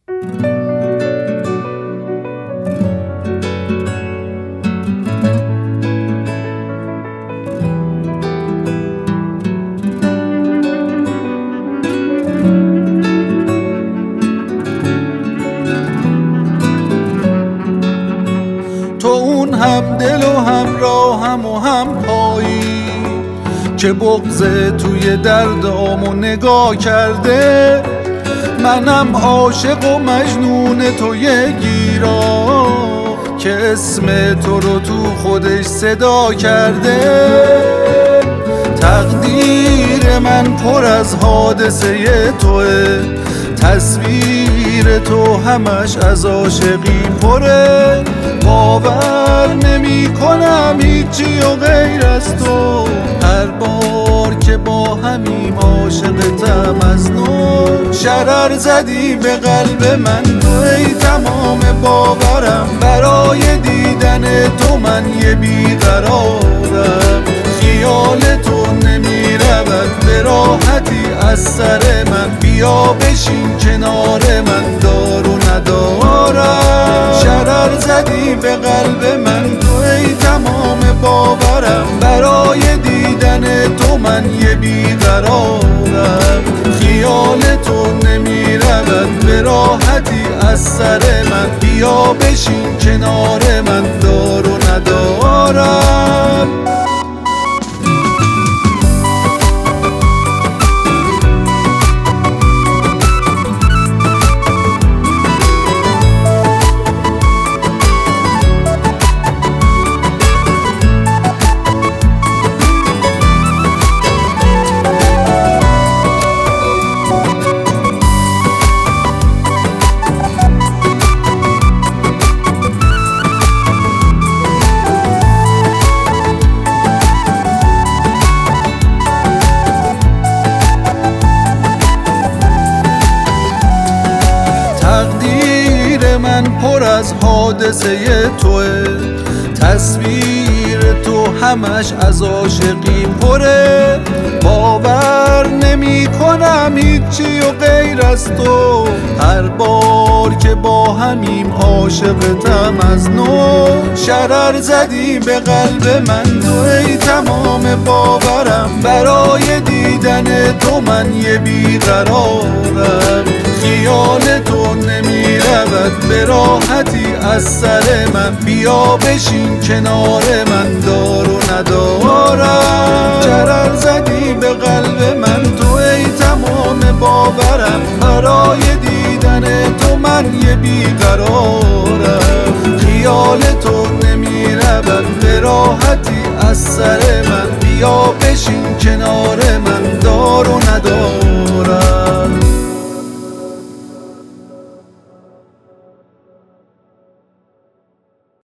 تو اون هم دل و هم راهم و هم پایی که بغض توی دردامو نگاه کرده. منم عاشق و مجنون تو یه گیرا که اسم تو رو تو خودش صدا کرده. تقدیر من پر از حادثه توه، تصویر تو همش از عاشقی پره. باور نمی کنم هیچی و غیر از تو، هر بار که با همیم عاشقتم از نو. شرر زدی به قلب من تو ای تمام باورم، برای دیدن تو من یه بیقرارم. خیال تو نمی رود به راحتی از سر من، بیا بشین کنار من دار و ندارم. شرر زدی به قلب من تو ای تمام باورم، برای دیدن تو من یه بیقرارم. خیال تو نمی رود به راحتی از سر من، بیا بشین کنار من دار و ندارم. تقدیر من پر از حادثه توه، تصویر تو همش از عاشقی پره. باور نمی کنم هیچی و غیر از تو، هر بار که با همیم عاشقتم از نو. شرر زدی به قلب من تو ای تمام باورم، برای دیدن تو من یه بیقرارم. خیال تو نمی رود به راحتی از سر من، بیا بشین کنار من دار و ندارم. شرر زدی به قلب من تو ای تمام باورم، برای دیدن تو من یه بیقرارم. خیال تو نمی رود به راحتی از سر من، بیا بشین کنار من دار و ندارم.